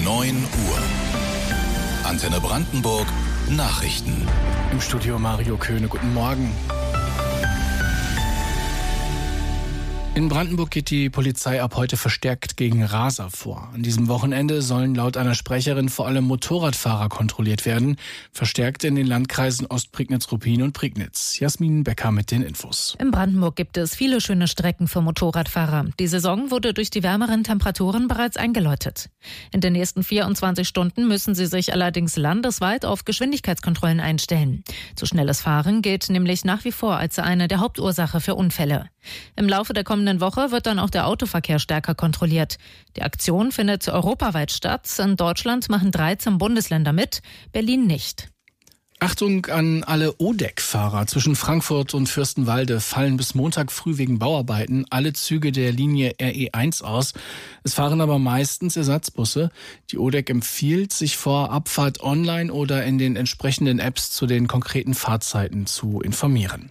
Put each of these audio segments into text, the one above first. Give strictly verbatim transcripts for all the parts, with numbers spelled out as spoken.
neun Uhr. Antenne Brandenburg Nachrichten. Im Studio Mario Köhne, guten Morgen. In Brandenburg geht die Polizei ab heute verstärkt gegen Raser vor. An diesem Wochenende sollen laut einer Sprecherin vor allem Motorradfahrer kontrolliert werden, verstärkt in den Landkreisen Ostprignitz-Ruppin und Prignitz. Jasmin Becker mit den Infos. In Brandenburg gibt es viele schöne Strecken für Motorradfahrer. Die Saison wurde durch die wärmeren Temperaturen bereits eingeläutet. In den nächsten vierundzwanzig Stunden müssen sie sich allerdings landesweit auf Geschwindigkeitskontrollen einstellen. Zu schnelles Fahren gilt nämlich nach wie vor als eine der Hauptursache für Unfälle. Im Laufe der kommenden Woche wird dann auch der Autoverkehr stärker kontrolliert. Die Aktion findet europaweit statt. In Deutschland machen dreizehn Bundesländer mit, Berlin nicht. Achtung an alle O D E C-Fahrer. Zwischen Frankfurt und Fürstenwalde fallen bis Montag früh wegen Bauarbeiten alle Züge der Linie R E eins aus. Es fahren aber meistens Ersatzbusse. Die O D E C empfiehlt, sich vor Abfahrt online oder in den entsprechenden Apps zu den konkreten Fahrzeiten zu informieren.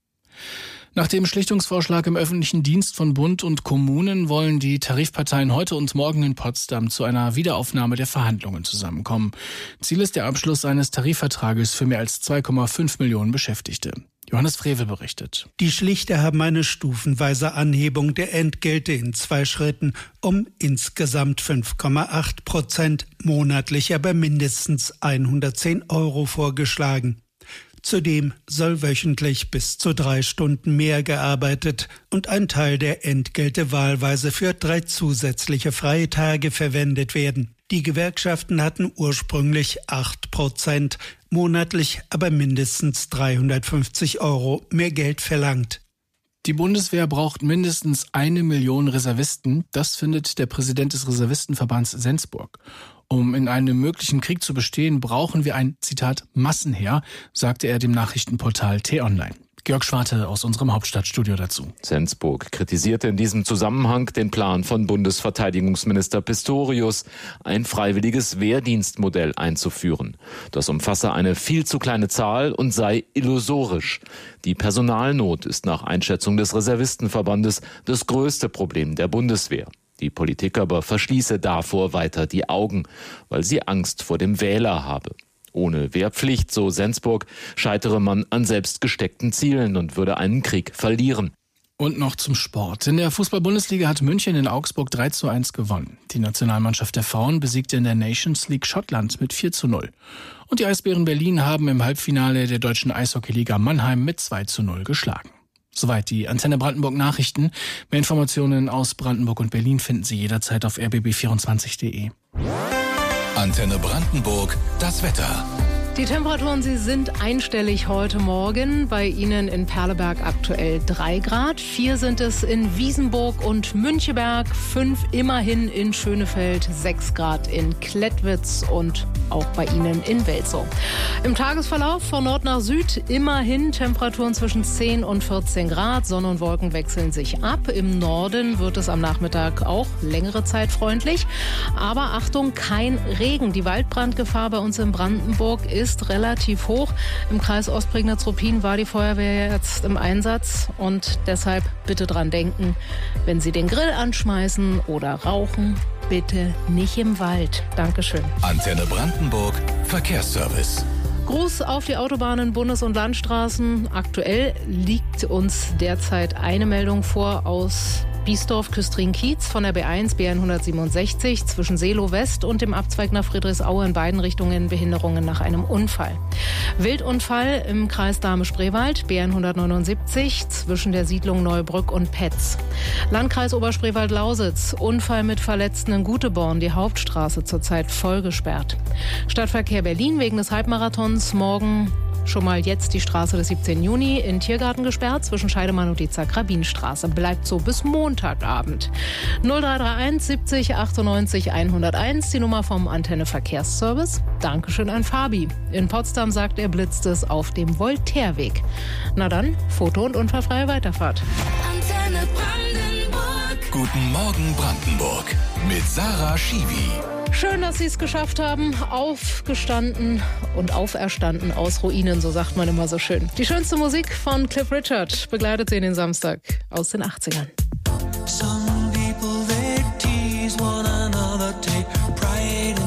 Nach dem Schlichtungsvorschlag im öffentlichen Dienst von Bund und Kommunen wollen die Tarifparteien heute und morgen in Potsdam zu einer Wiederaufnahme der Verhandlungen zusammenkommen. Ziel ist der Abschluss eines Tarifvertrages für mehr als zwei Komma fünf Millionen Beschäftigte. Johannes Frevel berichtet. Die Schlichter haben eine stufenweise Anhebung der Entgelte in zwei Schritten um insgesamt fünf Komma acht Prozent, monatlich aber mindestens hundertzehn Euro vorgeschlagen. Zudem soll wöchentlich bis zu drei Stunden mehr gearbeitet und ein Teil der Entgelte wahlweise für drei zusätzliche freie Tage verwendet werden. Die Gewerkschaften hatten ursprünglich acht Prozent, monatlich aber mindestens dreihundertfünfzig Euro mehr Geld verlangt. Die Bundeswehr braucht mindestens eine Million Reservisten. Das findet der Präsident des Reservistenverbands Sensburg. Um in einem möglichen Krieg zu bestehen, brauchen wir ein, Zitat, Massenheer, sagte er dem Nachrichtenportal T-Online. Georg Schwarte aus unserem Hauptstadtstudio dazu. Sensburg kritisierte in diesem Zusammenhang den Plan von Bundesverteidigungsminister Pistorius, ein freiwilliges Wehrdienstmodell einzuführen. Das umfasse eine viel zu kleine Zahl und sei illusorisch. Die Personalnot ist nach Einschätzung des Reservistenverbandes das größte Problem der Bundeswehr. Die Politik aber verschließe davor weiter die Augen, weil sie Angst vor dem Wähler habe. Ohne Wehrpflicht, so Sensburg, scheitere man an selbst gesteckten Zielen und würde einen Krieg verlieren. Und noch zum Sport. In der Fußball-Bundesliga hat München in Augsburg drei zu eins gewonnen. Die Nationalmannschaft der Frauen besiegte in der Nations League Schottland mit vier zu null. Und die Eisbären Berlin haben im Halbfinale der deutschen Eishockeyliga Mannheim mit zwei zu null geschlagen. Soweit die Antenne Brandenburg Nachrichten. Mehr Informationen aus Brandenburg und Berlin finden Sie jederzeit auf r b b vierundzwanzig punkt de. Antenne Brandenburg, das Wetter. Die Temperaturen, sie sind einstellig heute Morgen. Bei Ihnen in Perleberg aktuell drei Grad. Vier sind es in Wiesenburg und Müncheberg. Fünf immerhin in Schönefeld. Sechs Grad in Klettwitz und auch bei Ihnen in Welzow. Im Tagesverlauf von Nord nach Süd immerhin Temperaturen zwischen zehn und vierzehn Grad. Sonne und Wolken wechseln sich ab. Im Norden wird es am Nachmittag auch längere Zeit freundlich. Aber Achtung, kein Regen. Die Waldbrandgefahr bei uns in Brandenburg ist ist relativ hoch. Im Kreis Ostprignitz-Ruppin war die Feuerwehr jetzt im Einsatz und deshalb bitte dran denken, wenn Sie den Grill anschmeißen oder rauchen, bitte nicht im Wald. Dankeschön. Antenne Brandenburg, Verkehrsservice. Gruß auf die Autobahnen, Bundes- und Landstraßen. Aktuell liegt uns derzeit eine Meldung vor aus Biesdorf, Küstrin-Kiez von der B eins, B hundertsiebenundsechzig zwischen Seelow West und dem Abzweig nach Friedrichsaue in beiden Richtungen Behinderungen nach einem Unfall. Wildunfall im Kreis Dahme-Spreewald, B hundertneunundsiebzig zwischen der Siedlung Neubrück und Petz. Landkreis Oberspreewald-Lausitz, Unfall mit Verletzten in Guteborn, die Hauptstraße zurzeit voll gesperrt. Stadtverkehr Berlin wegen des Halbmarathons morgen schon mal jetzt die Straße des siebzehnten Juni in Tiergarten gesperrt zwischen Scheidemann und die Zakrabinstraße. Bleibt so bis Montagabend. null drei drei eins siebzig achtundneunzig hunderteins, die Nummer vom Antenne Verkehrsservice. Dankeschön an Fabi. In Potsdam sagt er, blitzt es auf dem Voltaireweg. Na dann, Foto- und unfallfreie Weiterfahrt. Antenne Brandenburg. Guten Morgen Brandenburg mit Sarah Schiwi. Schön, dass Sie es geschafft haben. Aufgestanden und auferstanden aus Ruinen, so sagt man immer so schön. Die schönste Musik von Cliff Richard begleitet Sie in den Samstag aus den achtzigern. Some people they tease one another, take pride in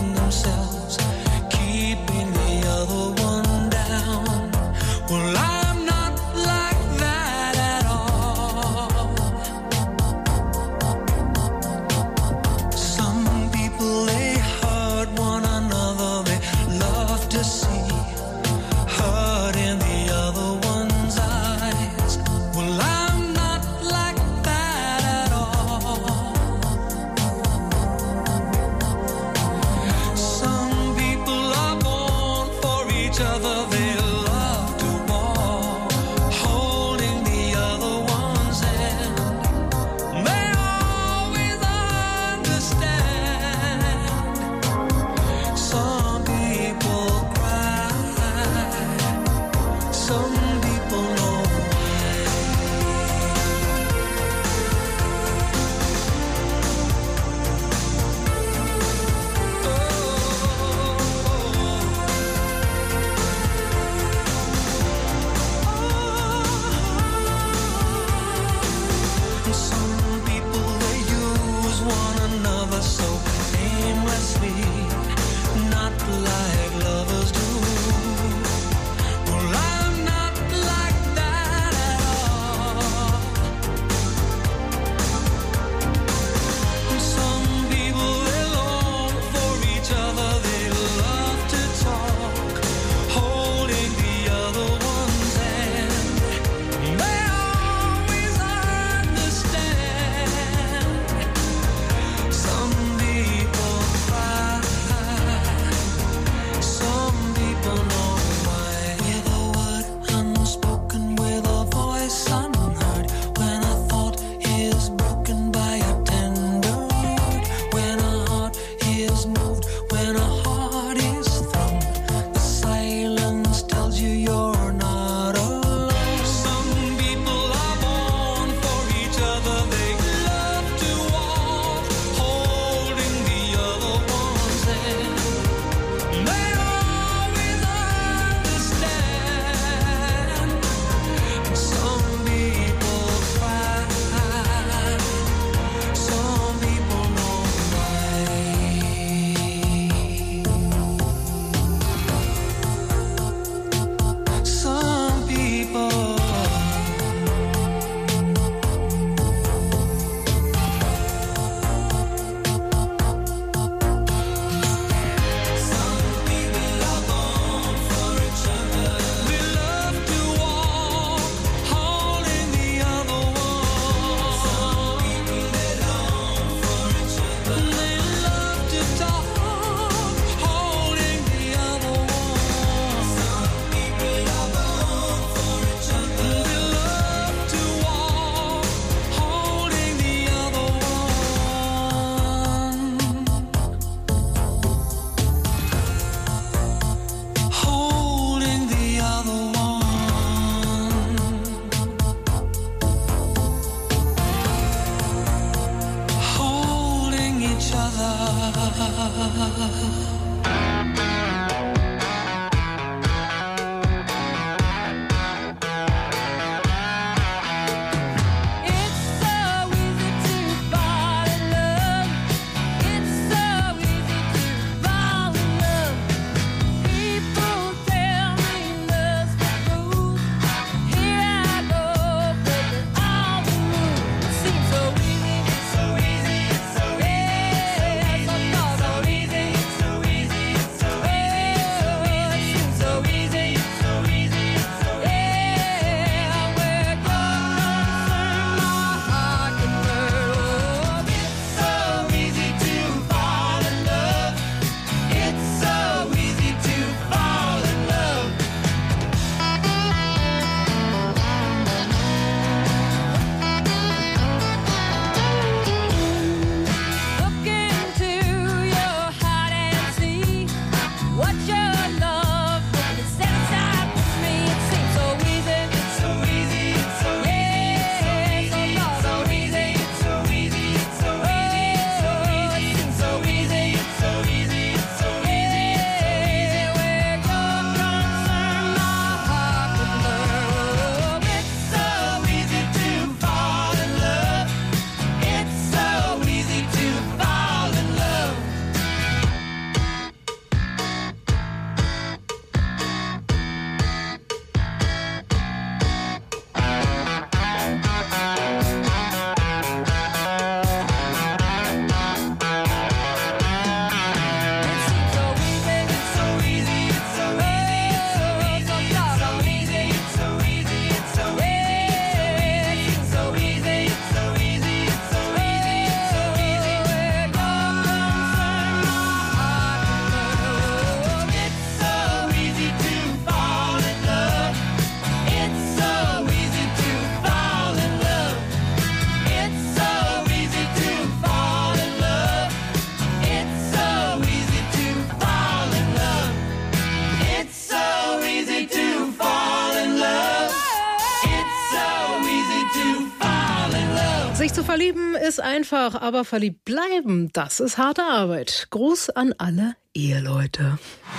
Verlieben ist einfach, aber verliebt bleiben, das ist harte Arbeit. Gruß an alle Eheleute.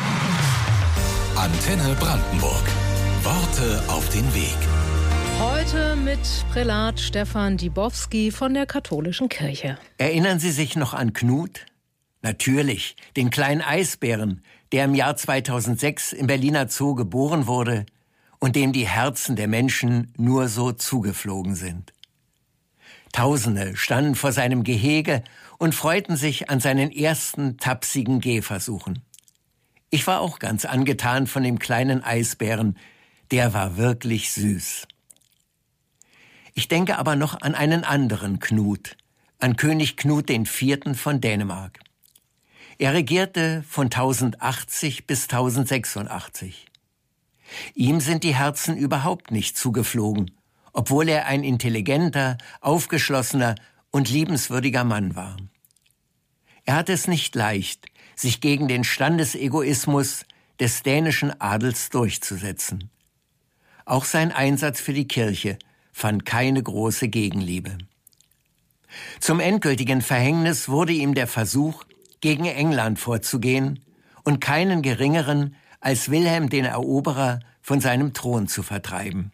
Antenne Brandenburg. Worte auf den Weg. Heute mit Prälat Stefan Dibowski von der Katholischen Kirche. Erinnern Sie sich noch an Knut? Natürlich, den kleinen Eisbären, der im Jahr zweitausendsechs im Berliner Zoo geboren wurde und dem die Herzen der Menschen nur so zugeflogen sind. Tausende standen vor seinem Gehege und freuten sich an seinen ersten tapsigen Gehversuchen. Ich war auch ganz angetan von dem kleinen Eisbären, der war wirklich süß. Ich denke aber noch an einen anderen Knut, an König Knut der Vierte von Dänemark. Er regierte von tausendachtzig bis tausendsechsundachtzig. Ihm sind die Herzen überhaupt nicht zugeflogen, obwohl er ein intelligenter, aufgeschlossener und liebenswürdiger Mann war. Er hatte es nicht leicht, sich gegen den Standesegoismus des dänischen Adels durchzusetzen. Auch sein Einsatz für die Kirche fand keine große Gegenliebe. Zum endgültigen Verhängnis wurde ihm der Versuch, gegen England vorzugehen und keinen geringeren als Wilhelm den Eroberer von seinem Thron zu vertreiben.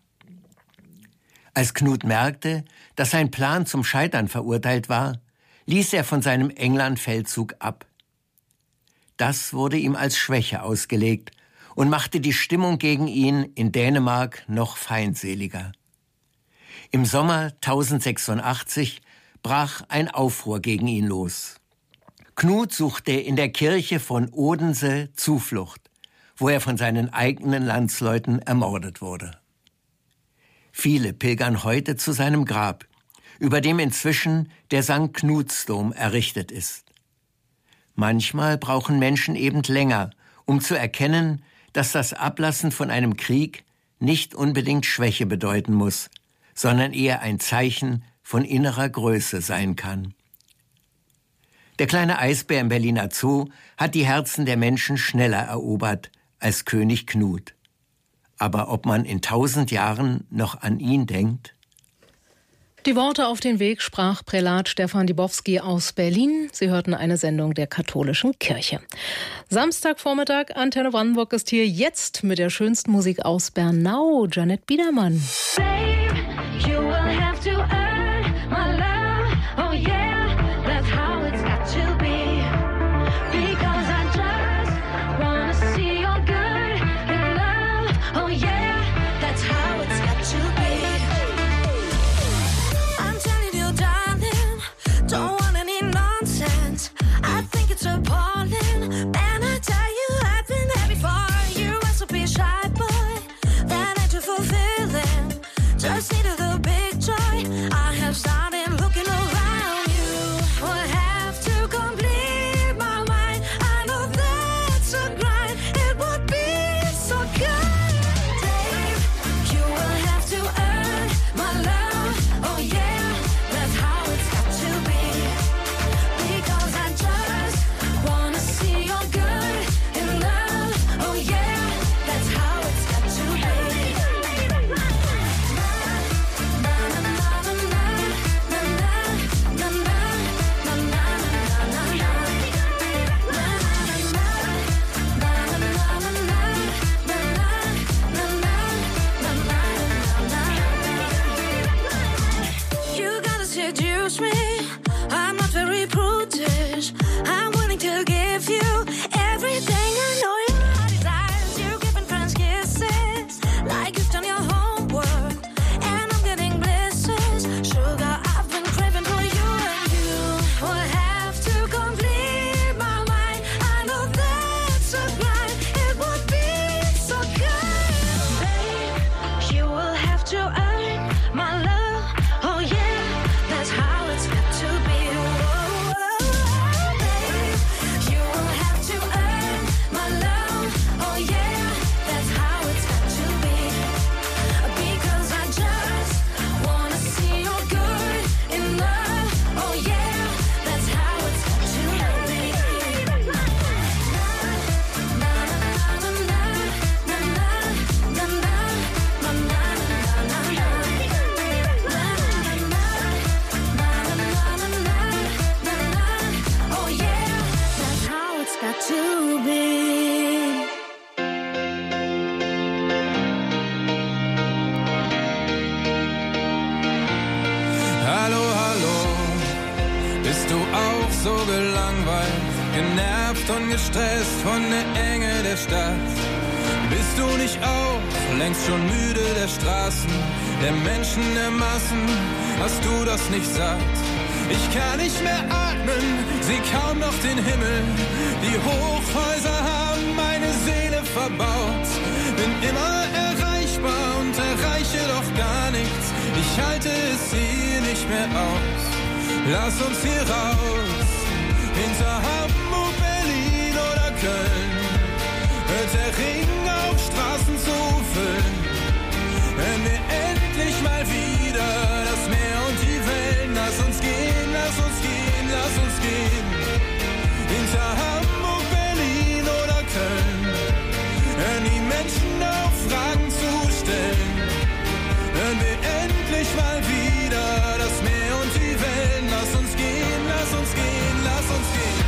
Als Knut merkte, dass sein Plan zum Scheitern verurteilt war, ließ er von seinem England-Feldzug ab. Das wurde ihm als Schwäche ausgelegt und machte die Stimmung gegen ihn in Dänemark noch feindseliger. Im Sommer tausendsechsundachtzig brach ein Aufruhr gegen ihn los. Knut suchte in der Kirche von Odense Zuflucht, wo er von seinen eigenen Landsleuten ermordet wurde. Viele pilgern heute zu seinem Grab, über dem inzwischen der Sankt Knutsdom errichtet ist. Manchmal brauchen Menschen eben länger, um zu erkennen, dass das Ablassen von einem Krieg nicht unbedingt Schwäche bedeuten muss, sondern eher ein Zeichen von innerer Größe sein kann. Der kleine Eisbär im Berliner Zoo hat die Herzen der Menschen schneller erobert als König Knut. Aber ob man in tausend Jahren noch an ihn denkt? Die Worte auf den Weg sprach Prälat Stefan Dibowski aus Berlin. Sie hörten eine Sendung der Katholischen Kirche. Samstagvormittag, Antenne Brandenburg ist hier jetzt mit der schönsten Musik aus Bernau, Janet Biedermann. Babe, you will have to earn my love. Oh yeah, that's how it's got to be. Because I just wanna see your good in love. Oh yeah, that's how it's got to be. I'm telling you, darling, don't want any nonsense. I think it's appalling, and I tell you I've been there before. You must be a shy boy, that ain't too fulfilling. Just need a little big joy. I have started looking around you. got to be. Hallo, hallo, bist du auch so gelangweilt, genervt und gestresst von der Enge der Stadt? Bist du nicht auch längst schon müde der Straßen, der Menschen, der Massen? Hast du das nicht satt? Ich kann nicht mehr atmen, seh kaum noch den Himmel. Die Hochhäuser haben meine Seele verbaut. Bin immer erreichbar und erreiche doch gar nichts. Ich halte es hier nicht mehr aus. Lass uns hier raus, hinter Hamburg, Berlin oder Köln. Hört der Regen auf, Straßen zu füllen. Hören wir endlich mal wieder das Meer und die Wellen. Lass uns gehen, lass uns gehen, lass uns gehen. Hinter Hamburg, Berlin oder Köln. Hören die Menschen auf, Fragen zu stellen. Hören wir endlich mal wieder das Meer und die Wellen. Lass uns gehen, lass uns gehen, lass uns gehen.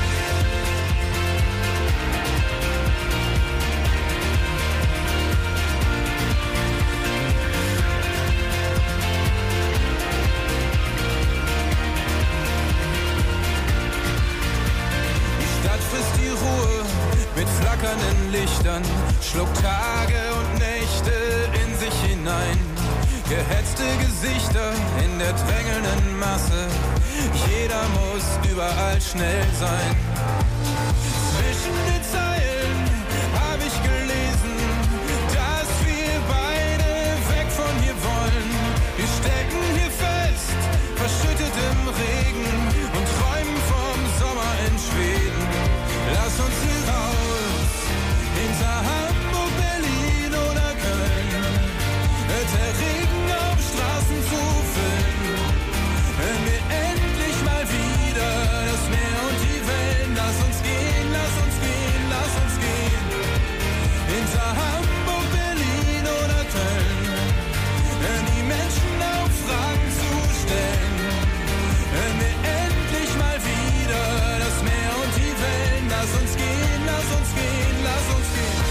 Mit flackernden Lichtern, schluckt Tage und Nächte in sich hinein. Gehetzte Gesichter in der drängelnden Masse, jeder muss überall schnell sein. Zwischen den Zeilen hab ich gelesen, dass wir beide weg von hier wollen. Wir stecken hier fest, verschüttet im Regen und träumen vom Sommer in Schweden. Lass uns hier raus, hinter Hamburg, Berlin oder Köln. Hört der Regen auf, Straßen zu füllen. Hören wir endlich mal wieder das Meer und die Wellen. Lass uns gehen, lass uns gehen, lass uns gehen. Hinter Hamburg, Berlin oder Köln. Hören die Menschen auf, Fragen zu stellen. Hören wir endlich mal wieder das Meer und die Wellen. Lass uns gehen, lass uns gehen, lass uns gehen.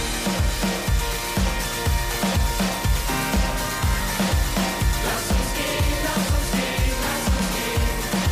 Lass uns gehen, lass uns gehen, lass uns gehen.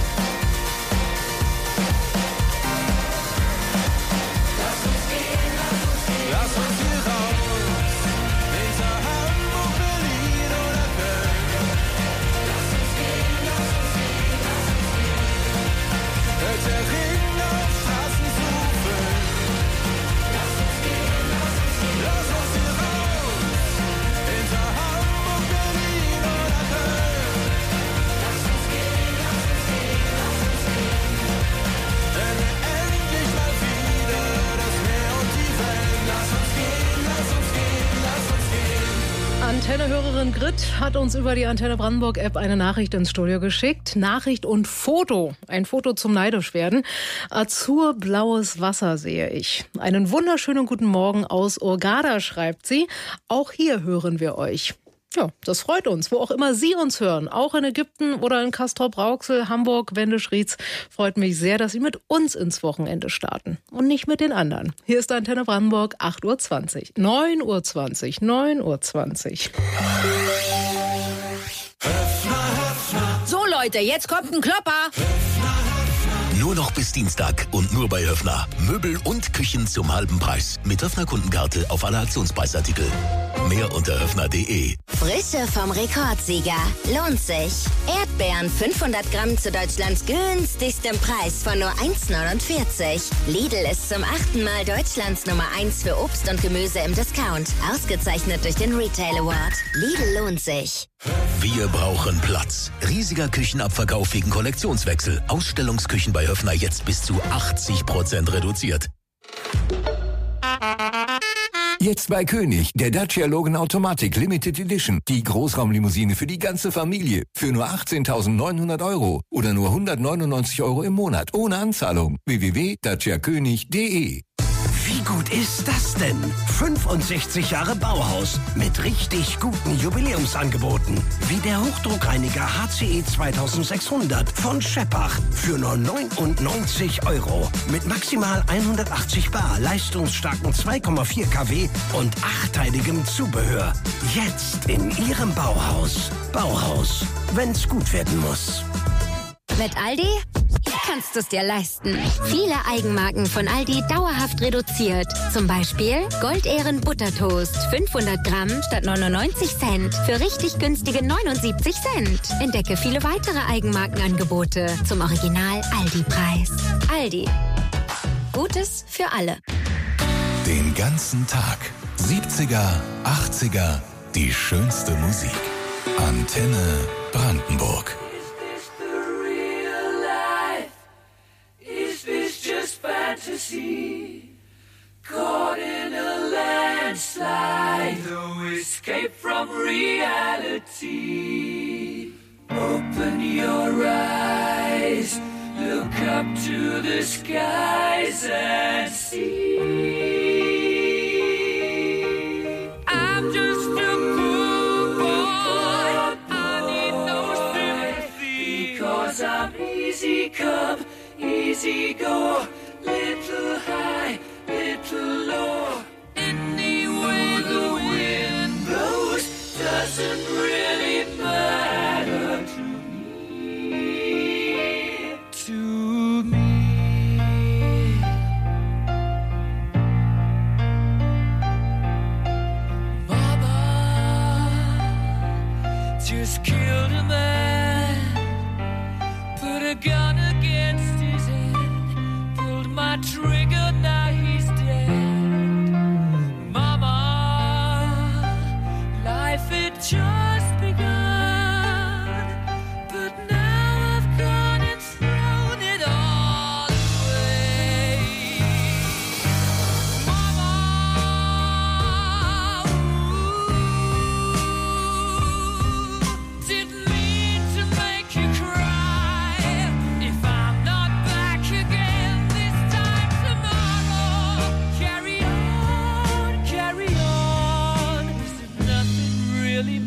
Lass uns gehen, lass uns gehen. Lass uns hier raus, hinter Hamburg, Berlin oder Köln. Lass uns gehen, lass uns gehen, lass uns gehen. Hört der Regen auf, Straßen zu füllen. Lass uns gehen, lass uns gehen. Lass uns hier raus, hinter Hamburg, Berlin oder Köln. Lass uns gehen, lass uns gehen, lass uns gehen. Wenn wir endlich mal wieder das Meer und die Wellen. Lass uns gehen, lass uns gehen, lass uns gehen. Antenne-Hörerin Grit hat uns über die Antenne Brandenburg-App eine Nachricht ins Studio geschickt. Nachricht und Foto. Ein Foto zum Neidischwerden. Azurblaues Wasser sehe ich. Einen wunderschönen guten Morgen aus Hurghada, schreibt sie. Auch hier hören wir euch. Ja, das freut uns, wo auch immer Sie uns hören. Auch in Ägypten oder in Castrop-Rauxel, Hamburg, Wendisch-Rietz. Freut mich sehr, dass Sie mit uns ins Wochenende starten und nicht mit den anderen. Hier ist Antenne Brandenburg, acht Uhr zwanzig. neun Uhr zwanzig, neun Uhr zwanzig. So Leute, jetzt kommt ein Klopper. Nur noch bis Dienstag und nur bei Höffner. Möbel und Küchen zum halben Preis. Mit Höffner-Kundenkarte auf alle Aktionspreisartikel. Mehr unter höffner punkt de. Frische vom Rekordsieger. Lohnt sich. Erdbeeren fünfhundert Gramm zu Deutschlands günstigstem Preis von nur eins neunundvierzig. Lidl ist zum achten Mal Deutschlands Nummer eins für Obst und Gemüse im Discount. Ausgezeichnet durch den Retail Award. Lidl lohnt sich. Wir brauchen Platz. Riesiger Küchenabverkauf wegen Kollektionswechsel. Ausstellungsküchen bei Höffner jetzt bis zu achtzig Prozent reduziert. Jetzt bei König, der Dacia Logan Automatic Limited Edition. Die Großraumlimousine für die ganze Familie. Für nur achtzehntausendneunhundert Euro oder nur hundertneunundneunzig Euro im Monat. Ohne Anzahlung. w w w punkt dacia könig punkt de. Wie gut ist das denn? fünfundsechzig Jahre Bauhaus mit richtig guten Jubiläumsangeboten. Wie der Hochdruckreiniger H C E zweitausendsechshundert von Scheppach für nur neunundneunzig Euro. Mit maximal hundertachtzig Bar, leistungsstarken zwei Komma vier Kilowatt und achtteiligem Zubehör. Jetzt in Ihrem Bauhaus. Bauhaus, wenn's gut werden muss. Mit Aldi kannst du es dir leisten. Viele Eigenmarken von Aldi dauerhaft reduziert. Zum Beispiel Goldehren Buttertoast. fünfhundert Gramm statt neunundneunzig Cent. Für richtig günstige neunundsiebzig Cent. Entdecke viele weitere Eigenmarkenangebote zum Original Aldi-Preis. Aldi. Gutes für alle. Den ganzen Tag. siebziger, achtziger. Die schönste Musik. Antenne Brandenburg. Fantasy, caught in a landslide, no escape from reality. Open your eyes, look up to the skies and see. I'm just a poor boy, I need no sympathy, because I'm easy come, easy go. Little high, little low. Any way the wind blows doesn't really matter to me. To me. Mama just killed a man, put a gun against his head. My trigger, now he's dead. Mama, life had just begun, but now I've gone and thrown it all away. Mama, ooh, didn't mean to make you cry. If I'm not back again, really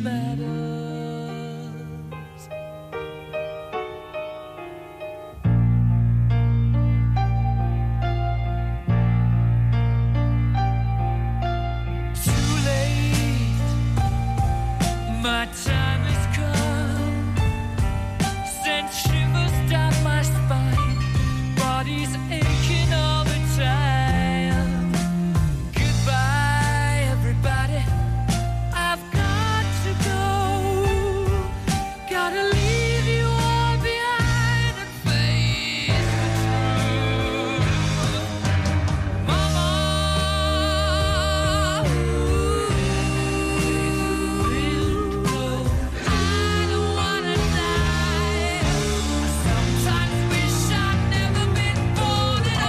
matters. Too late, my time has come. Sent shivers down my spine, body's aching all the time. Goodbye, everybody. I've got to go. Gotta leave you all behind and face the truth. Mama, ooh, I don't wanna die. I sometimes wish I'd never been born at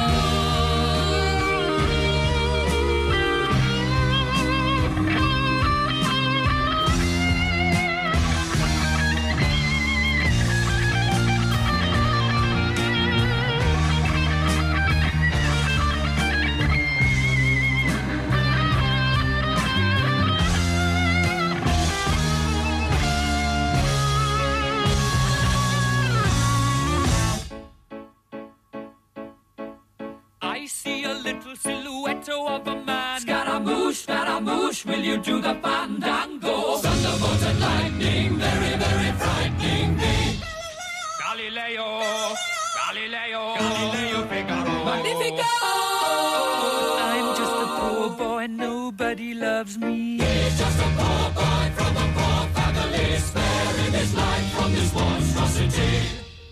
I see a little silhouette of a man. Scaramouche, Scaramouche, will you do the fandango? Thunderbolt and lightning, very, very frightening me. Galileo, Galileo, Galileo Figaro. Magnifico! I'm just a poor boy, nobody loves me. He's just a poor boy from a poor family, sparing his life from this monstrosity.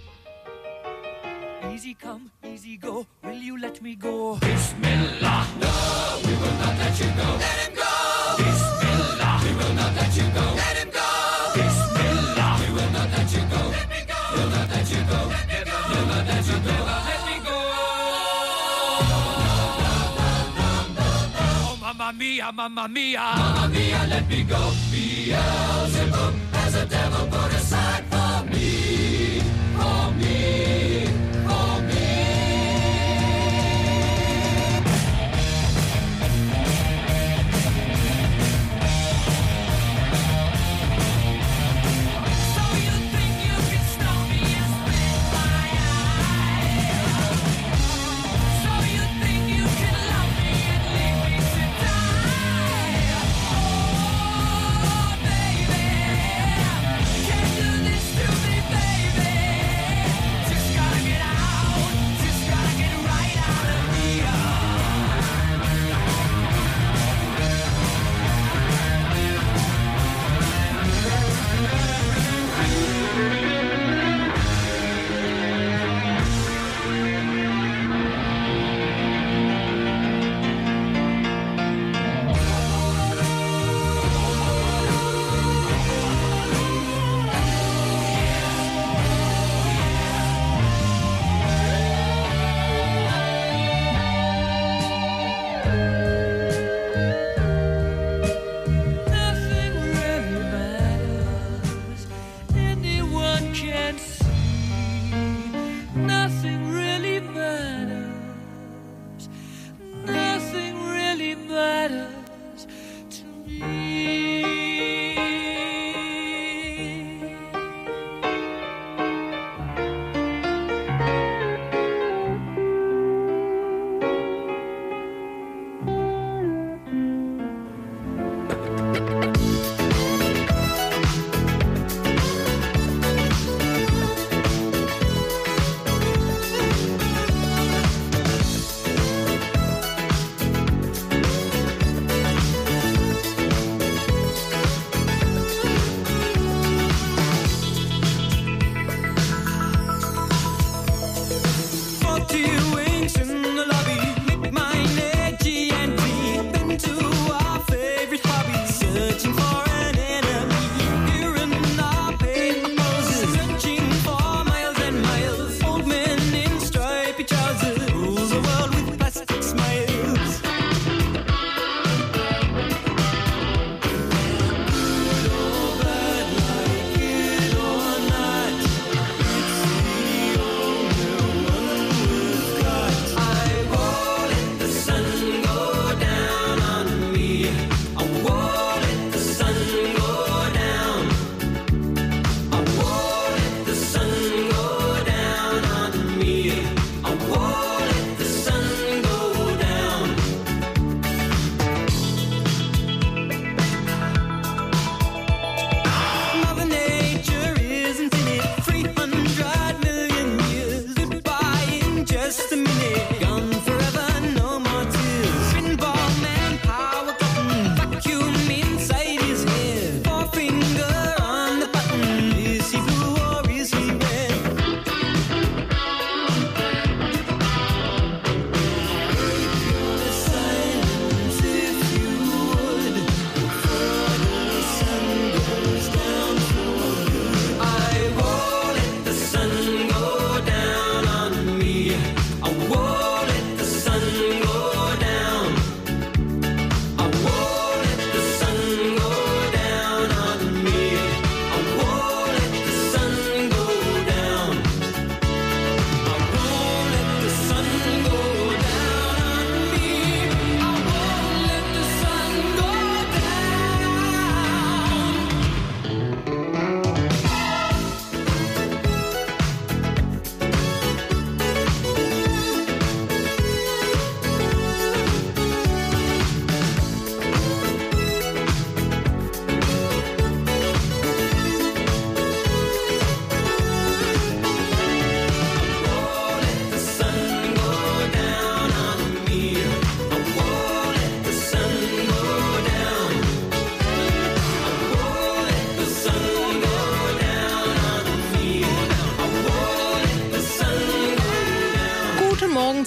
Easy come, easy go, will you let me go? Bismillah, no, we will not let you go. Let him go! Bismillah, we will not let you go. Let him go! Bismillah, we will not let you go. Let me go! We'll not let you go. Let me go! We'll not let you go. Let me go! Oh, mamma mia, mamma mia. Mamma mia, let me go. Beelzebub has a devil put aside for me. For me. For me.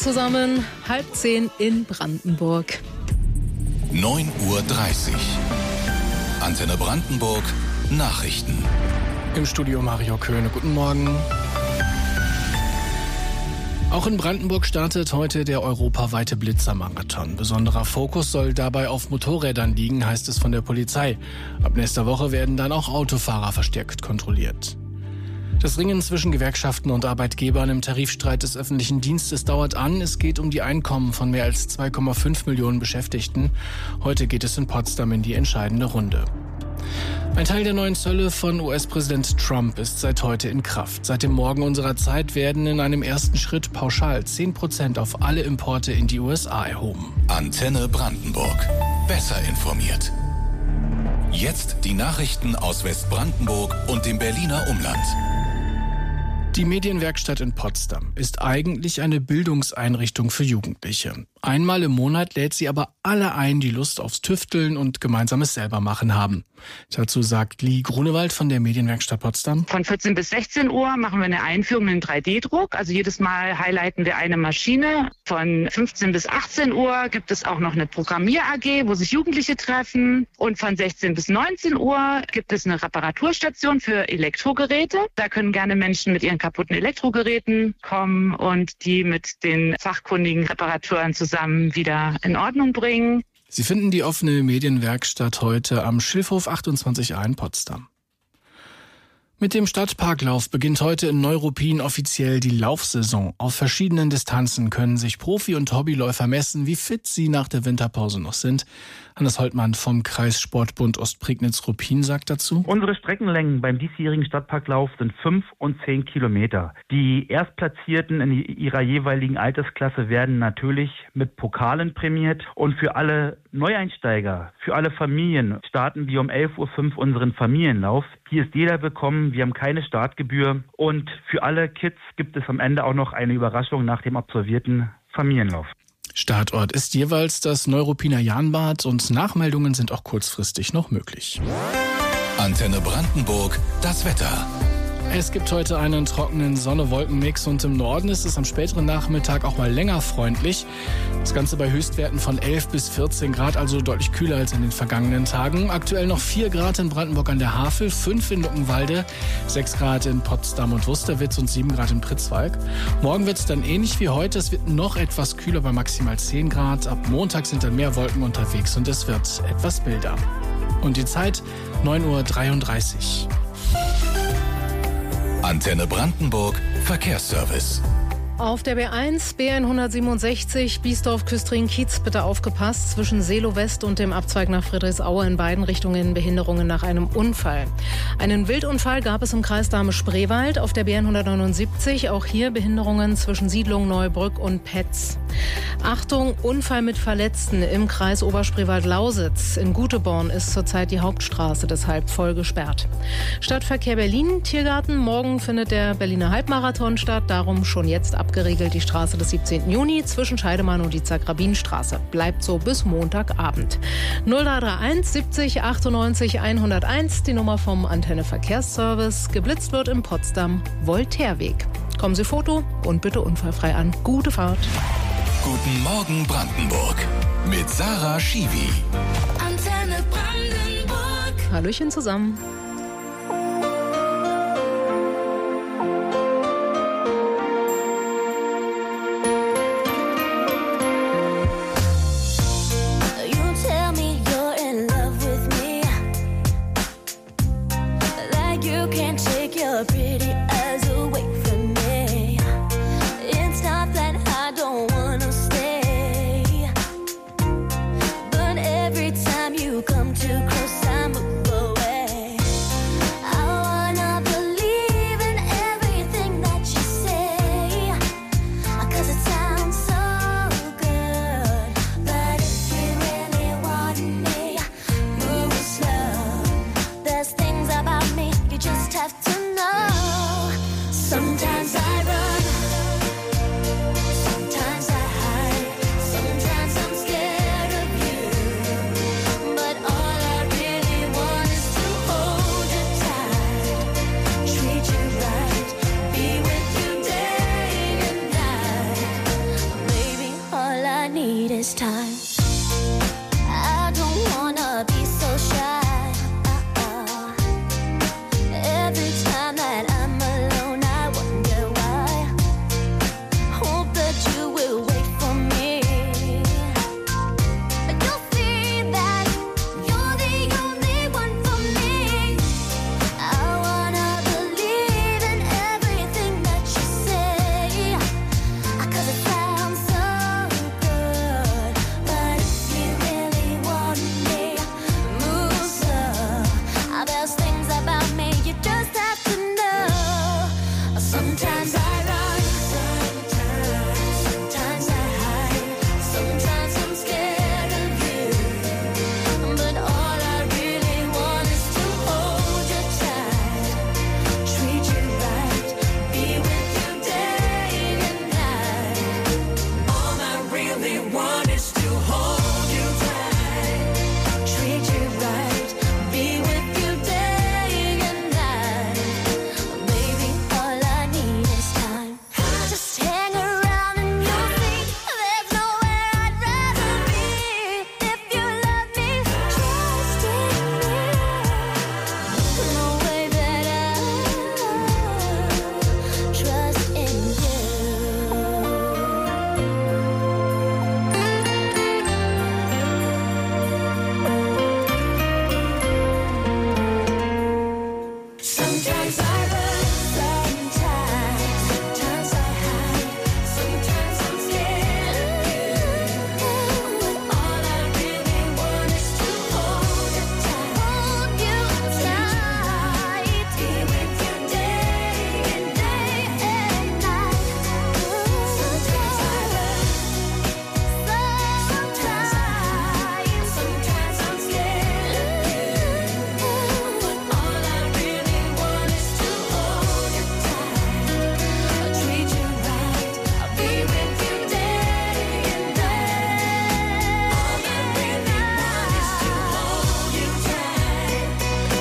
zusammen. Halb zehn in Brandenburg. neun Uhr dreißig. Antenne Brandenburg. Nachrichten. Im Studio Mario Köhne. Guten Morgen. Auch in Brandenburg startet heute der europaweite Blitzermarathon. Besonderer Fokus soll dabei auf Motorrädern liegen, heißt es von der Polizei. Ab nächster Woche werden dann auch Autofahrer verstärkt kontrolliert. Das Ringen zwischen Gewerkschaften und Arbeitgebern im Tarifstreit des öffentlichen Dienstes dauert an. Es geht um die Einkommen von mehr als zwei Komma fünf Millionen Beschäftigten. Heute geht es in Potsdam in die entscheidende Runde. Ein Teil der neuen Zölle von U S-Präsident Trump ist seit heute in Kraft. Seit dem Morgen unserer Zeit werden in einem ersten Schritt pauschal zehn Prozent auf alle Importe in die U S A erhoben. Antenne Brandenburg. Besser informiert. Jetzt die Nachrichten aus Westbrandenburg und dem Berliner Umland. Die Medienwerkstatt in Potsdam ist eigentlich eine Bildungseinrichtung für Jugendliche. Einmal im Monat lädt sie aber alle ein, die Lust aufs Tüfteln und gemeinsames Selbermachen haben. Dazu sagt Lee Grunewald von der Medienwerkstatt Potsdam. Von vierzehn bis sechzehn Uhr machen wir eine Einführung in drei D Druck. Also jedes Mal highlighten wir eine Maschine. Von fünfzehn bis achtzehn Uhr gibt es auch noch eine Programmier-A G, wo sich Jugendliche treffen. Und von sechzehn bis neunzehn Uhr gibt es eine Reparaturstation für Elektrogeräte. Da können gerne Menschen mit ihren kaputten Elektrogeräten kommen und die mit den fachkundigen Reparaturen zusammen wieder in Ordnung bringen. Sie finden die offene Medienwerkstatt heute am Schilfhof achtundzwanzig a in Potsdam. Mit dem Stadtparklauf beginnt heute in Neuruppin offiziell die Laufsaison. Auf verschiedenen Distanzen können sich Profi- und Hobbyläufer messen, wie fit sie nach der Winterpause noch sind. Hannes Holtmann vom Kreissportbund Ostprignitz-Ruppin sagt dazu: Unsere Streckenlängen beim diesjährigen Stadtparklauf sind fünf und zehn Kilometer. Die Erstplatzierten in ihrer jeweiligen Altersklasse werden natürlich mit Pokalen prämiert. Und für alle Neueinsteiger, für alle Familien starten wir um elf Uhr fünf unseren Familienlauf. Hier ist jeder willkommen, wir haben keine Startgebühr. Und für alle Kids gibt es am Ende auch noch eine Überraschung nach dem absolvierten Familienlauf. Startort ist jeweils das Neuruppiner Jahnbad und Nachmeldungen sind auch kurzfristig noch möglich. Antenne Brandenburg, das Wetter. Es gibt heute einen trockenen Sonne-Wolken-Mix und im Norden ist es am späteren Nachmittag auch mal länger freundlich. Das Ganze bei Höchstwerten von elf bis vierzehn Grad, also deutlich kühler als in den vergangenen Tagen. Aktuell noch vier Grad in Brandenburg an der Havel, fünf in Luckenwalde, sechs Grad in Potsdam und Wusterwitz und sieben Grad in Pritzwalk. Morgen wird es dann ähnlich wie heute, es wird noch etwas kühler bei maximal zehn Grad. Ab Montag sind dann mehr Wolken unterwegs und es wird etwas milder. Und die Zeit neun Uhr dreiunddreißig. Antenne Brandenburg Verkehrsservice. Auf der B eins, B hundertsiebenundsechzig, Biesdorf-Küstrin-Kiez, bitte aufgepasst. Zwischen Seelow West und dem Abzweig nach Friedrichsaue in beiden Richtungen Behinderungen nach einem Unfall. Einen Wildunfall gab es im Kreis Dahme-Spreewald auf der B hundertneunundsiebzig. Auch hier Behinderungen zwischen Siedlung Neubrück und Petz. Achtung, Unfall mit Verletzten im Kreis Oberspreewald-Lausitz. In Guteborn ist zurzeit die Hauptstraße deshalb voll gesperrt. Stadtverkehr Berlin, Tiergarten. Morgen findet der Berliner Halbmarathon statt. Darum schon jetzt ab geregelt die Straße des siebzehnten Juni zwischen Scheidemann und die Zagrabinstraße. Bleibt so bis Montagabend. null drei drei eins siebzig achtundneunzig hunderteins, die Nummer vom Antenne Verkehrsservice. Geblitzt wird in Potsdam Voltaireweg. Kommen Sie Foto und bitte unfallfrei an. Gute Fahrt. Guten Morgen Brandenburg mit Sarah Schiwi. Antenne Brandenburg. Hallöchen zusammen. Come too close, I move away. time. I don't wanna be so shy. Uh-uh. Every time that I'm alone, I wonder why. Hope that you will wait for me. But you'll see that you're the only one for me. I wanna believe in everything that you say, 'cause it sounds so good. But if you really want me, move slow. There's things about me you just have to know. Sometimes I run, sometimes, sometimes I hide, sometimes I'm scared of you. But all I really want is to hold you tight, treat you right, be with you day and night. All I really want is to hold you tight, treat you right, be with you day and night. Baby, all I need is time. Just hang around and you'll see there's nowhere I'd rather be. If you love me, trust in me, the way that I trust in you. Sometimes I run, sometimes, sometimes I hide, sometimes I'm scared of you. But all I really want is to hold you tight, hold you tight, be with you day and day and night. Sometimes I run, sometimes I hide, sometimes I'm scared of you. But all I really want is to hold you tight, treat you right, I'll be with you day and night. All I really want is to hold you tight,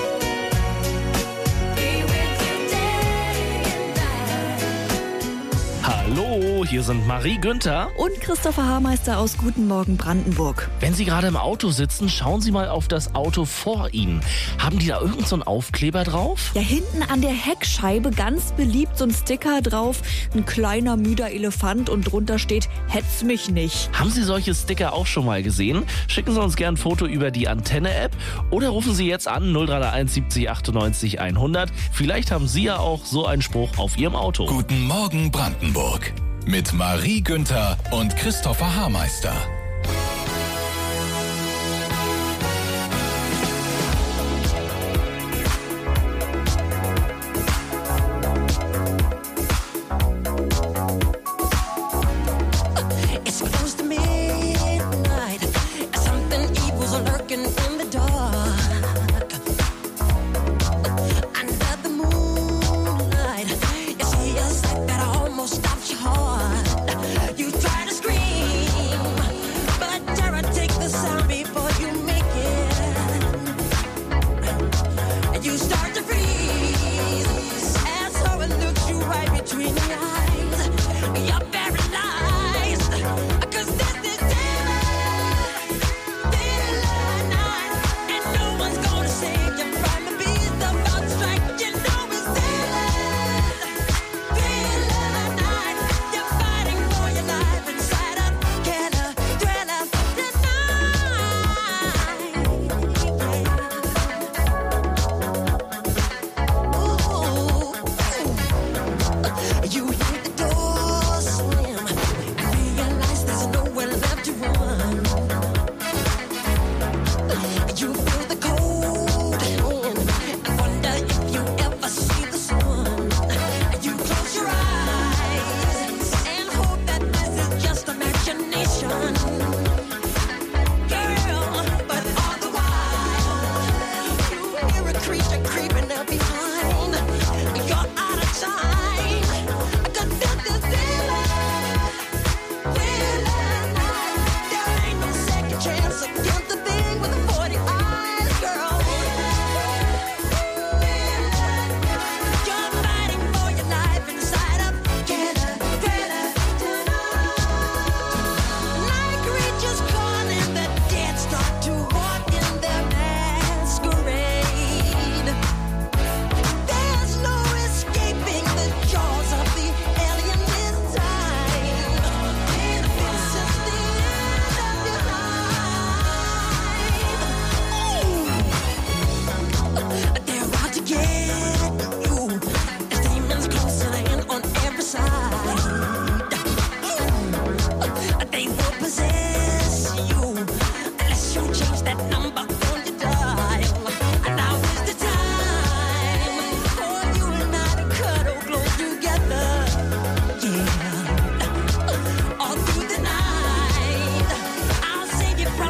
be with you day and night. Hallo, hier sind Marie Günther. Und Christopher Haarmeister aus Guten Morgen Brandenburg. Wenn Sie gerade im Auto sitzen, schauen Sie mal auf das Auto vor Ihnen. Haben die da irgend so einen Aufkleber drauf? Ja, hinten an der Heckscheibe ganz beliebt so ein Sticker drauf, ein kleiner müder Elefant und drunter steht, hetz mich nicht. Haben Sie solche Sticker auch schon mal gesehen? Schicken Sie uns gerne ein Foto über die Antenne-App oder rufen Sie jetzt an null drei eins siebzig achtundneunzig hundert. Vielleicht haben Sie ja auch so einen Spruch auf Ihrem Auto. Guten Morgen Brandenburg. Mit Marie Günther und Christopher Haarmeister. It's close to midnight. Something evil's lurking in the dark. Under the moonlight, you see a sight that almost stops your heart. You try to scream,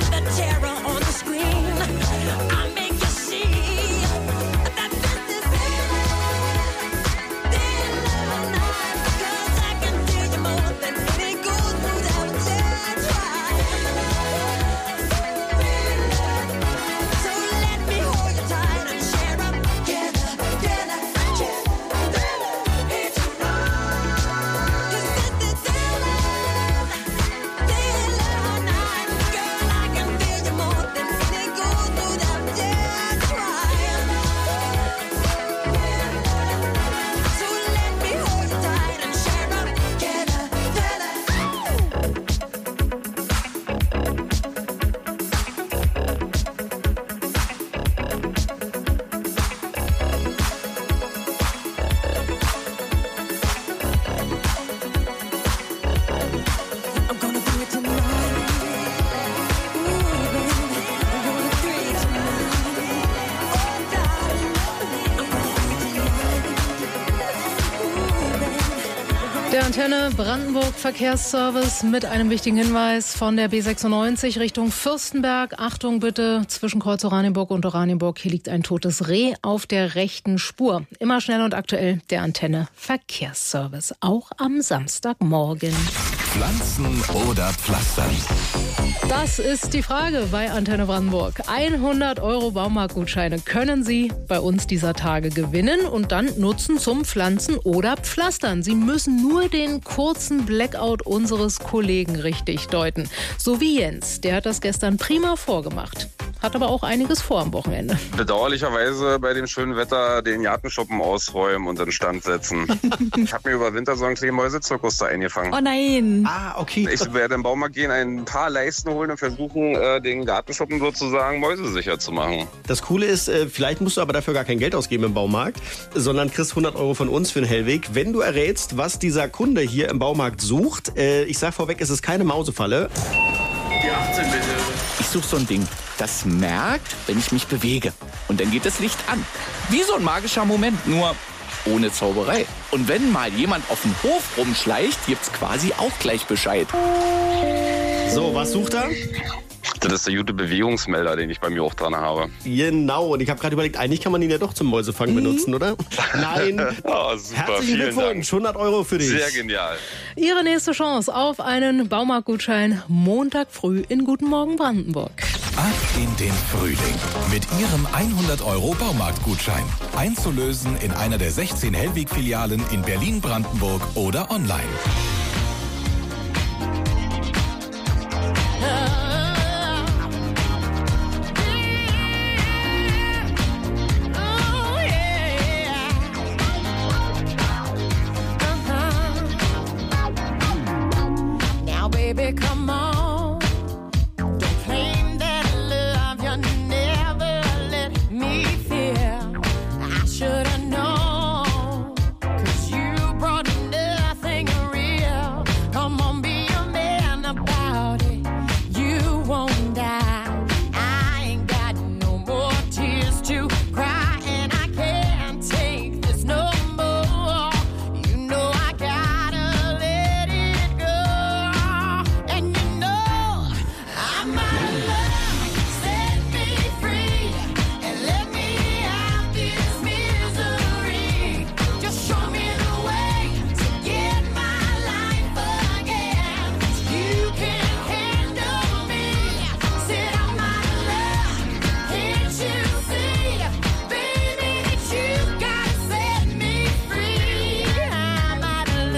Der Antenne Brandenburg Verkehrsservice mit einem wichtigen Hinweis von der B sechsundneunzig Richtung Fürstenberg. Achtung bitte, zwischen Kreuz Oranienburg und Oranienburg, hier liegt ein totes Reh auf der rechten Spur. Immer schnell und aktuell der Antenne Verkehrsservice, auch am Samstagmorgen. Pflanzen oder Pflastern? Das ist die Frage bei Antenne Brandenburg. hundert Euro Baumarktgutscheine können Sie bei uns dieser Tage gewinnen und dann nutzen zum Pflanzen oder Pflastern. Sie müssen nur den kurzen Blackout unseres Kollegen richtig deuten. So wie Jens, der hat das gestern prima vorgemacht. Hat aber auch einiges vor am Wochenende. Bedauerlicherweise bei dem schönen Wetter den Gartenschuppen ausräumen und in Stand setzen. Ich habe mir über Winter so einen kleinen Mäusezirkus da eingefangen. Oh nein. Ah, okay. Ich werde im Baumarkt gehen, ein paar Leisten holen und versuchen, den Gartenschuppen sozusagen mäusesicher zu machen. Das Coole ist, vielleicht musst du aber dafür gar kein Geld ausgeben im Baumarkt, sondern kriegst hundert Euro von uns für den Hellweg, wenn du errätst, was dieser Kunde hier im Baumarkt sucht. Ich sag vorweg, es ist keine Mausefalle. Die achtzehn bitte. Ich suche so ein Ding, das merkt, wenn ich mich bewege. Und dann geht das Licht an. Wie so ein magischer Moment, nur ohne Zauberei. Und wenn mal jemand auf dem Hof rumschleicht, gibt's quasi auch gleich Bescheid. So, was sucht er? Das ist der gute Bewegungsmelder, den ich bei mir auch dran habe. Genau, und ich habe gerade überlegt, eigentlich kann man ihn ja doch zum Mäusefangen mhm. benutzen, oder? Nein. Oh, super. Herzlichen Glückwunsch, hundert Euro für dich. Sehr genial. Ihre nächste Chance auf einen Baumarktgutschein Montag früh in Guten Morgen Brandenburg. Ab in den Frühling mit Ihrem hundert Euro Baumarktgutschein. Einzulösen in einer der sechzehn Hellweg-Filialen in Berlin, Brandenburg oder online. Baby, come on. Don't claim that love you never let me feel. I should have known, 'cause you brought nothing real. Come on, be a man about it. You won't die. I ain't got no more tears to cry, and I can't take this no more. You know I gotta let it go. And you know I'm out of love. Set me free and let me out this misery. Just show me the way to get my life again. You can handle me. Said I'm out of love. Can't you see, baby, that you gotta set me free? I'm out of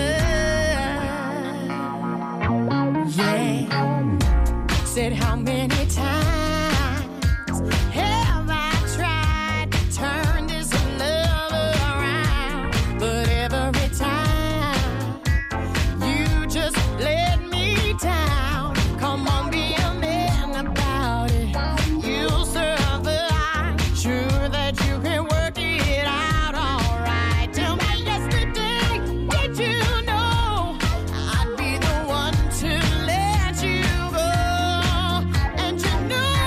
love. Yeah. Said how many times have I tried to turn this love around? But every time you just let me down. Come on, be a man about it. You'll survive. Sure that you can work it out alright. Tell me yesterday, did you know I'd be the one to let you go? And you know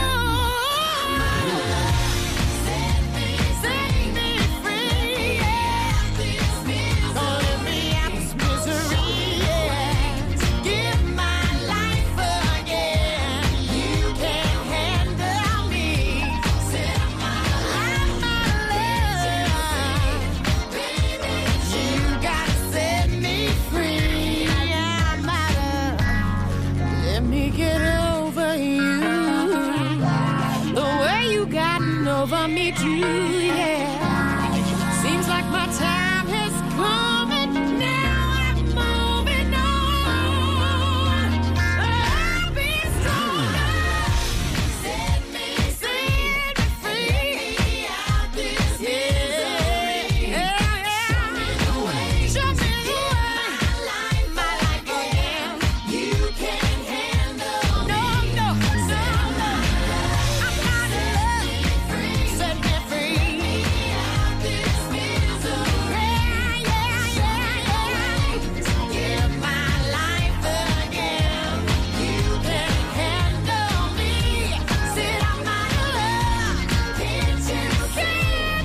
need you, yeah. Seems like my time has come and now I'm moving on. I'll be stronger. Set me, set me free out this misery. Yeah, yeah. Show me the way. Show me the way. My life, my life again. You can't handle me. No, no, no, no. I'm not in love. Set me free out this misery. Yeah, yeah, yeah. Give my life again. You can't handle me. Said I'm not in love. Can't you see?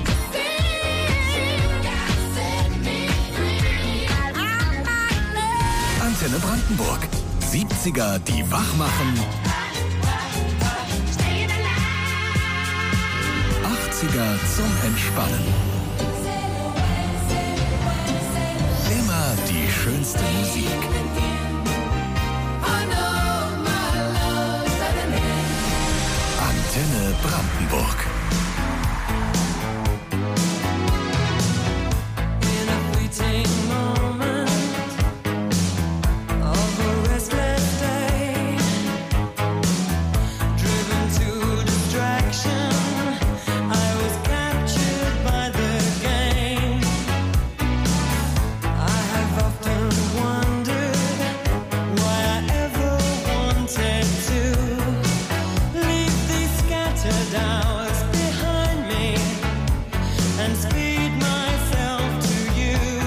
You got set me free. I'm not in love. Antenne Brandenburg. siebziger, die wach machen. achtziger zum Entspannen. Immer die schönste Musik. Antenne Brandenburg. Doubts behind me and speed myself to you.